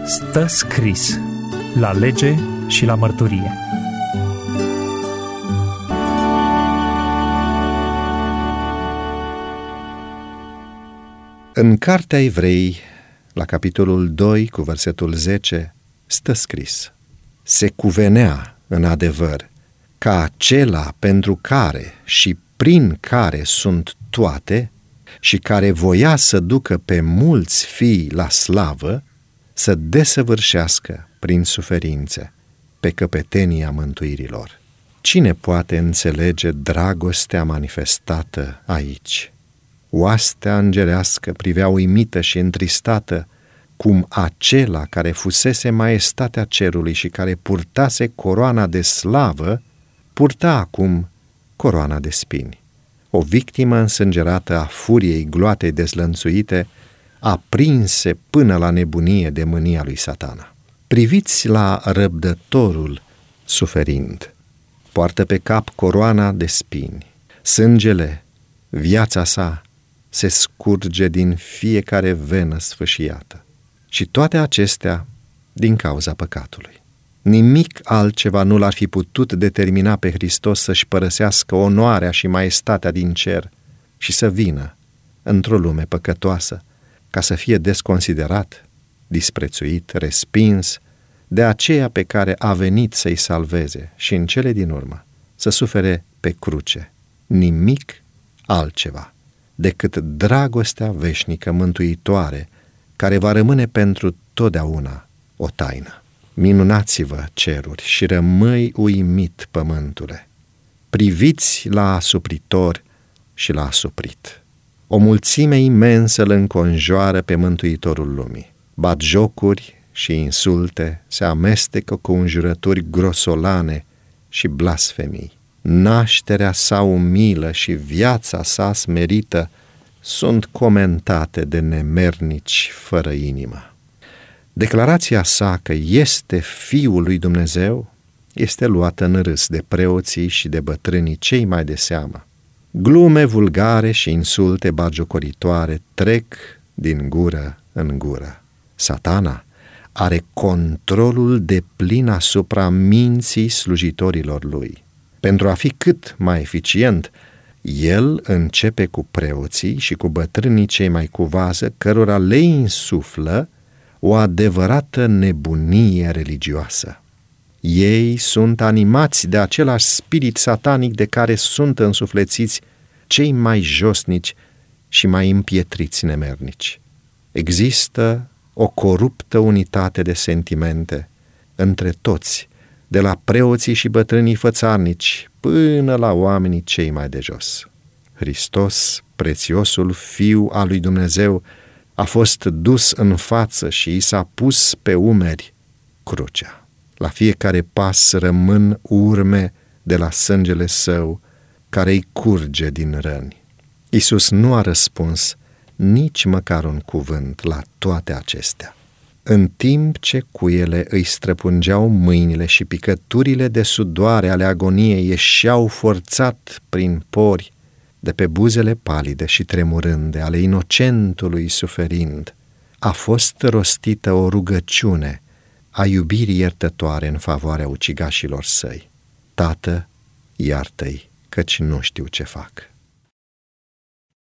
Stă scris la lege și la mărturie. În Cartea Evrei, la capitolul 2, cu versetul 10, stă scris: se cuvenea, în adevăr, ca acela pentru care și prin care sunt toate și care voia să ducă pe mulți fii la slavă, să desăvârșească prin suferințe pe căpetenia mântuirilor. Cine poate înțelege dragostea manifestată aici? Oastea îngerească privea uimită și întristată cum acela care fusese maestatea cerului și care purtase coroana de slavă, purta acum coroana de spini. O victimă însângerată a furiei gloatei dezlănțuite, aprinse până la nebunie de mânia lui Satana. Priviți la răbdătorul suferind. Poartă pe cap coroana de spini. Sângele, viața sa, se scurge din fiecare venă sfâșiată. Și toate acestea din cauza păcatului. Nimic altceva nu l-ar fi putut determina pe Hristos să-și părăsească onoarea și maestatea din cer și să vină într-o lume păcătoasă, ca să fie desconsiderat, disprețuit, respins de aceea pe care a venit să-i salveze și în cele din urmă să sufere pe cruce. Nimic altceva decât dragostea veșnică mântuitoare, care va rămâne pentru totdeauna o taină. Minunați-vă, ceruri, și rămâi uimit, pământule. Priviți la asupritor și la asuprit. O mulțime imensă îl înconjoară pe Mântuitorul lumii. Batjocuri și insulte se amestecă cu înjurături grosolane și blasfemii. Nașterea sa umilă și viața sa smerită sunt comentate de nemernici fără inimă. Declarația sa că este Fiul lui Dumnezeu este luată în râs de preoții și de bătrânii cei mai de seamă. Glume vulgare și insulte bagiocoritoare trec din gură în gură. Satana are controlul deplin asupra minții slujitorilor lui. Pentru a fi cât mai eficient, el începe cu preoții și cu bătrânii cei mai cu vază, cărora le insuflă o adevărată nebunie religioasă. Ei sunt animați de același spirit satanic de care sunt însuflețiți cei mai josnici și mai împietriți nemernici. Există o coruptă unitate de sentimente între toți, de la preoții și bătrânii fățarnici până la oamenii cei mai de jos. Hristos, prețiosul Fiu al lui Dumnezeu, a fost dus în față și i s-a pus pe umeri crucea. La fiecare pas rămân urme de la sângele său care îi curge din răni. Iisus nu a răspuns nici măcar un cuvânt la toate acestea. În timp ce cuiele îi străpungeau mâinile și picăturile de sudoare ale agoniei ieșeau forțat prin pori de pe buzele palide și tremurânde ale inocentului suferind, a fost rostită o rugăciune a iubirii iertătoare în favoarea ucigașilor săi. Tată, iartă-i, căci nu știu ce fac.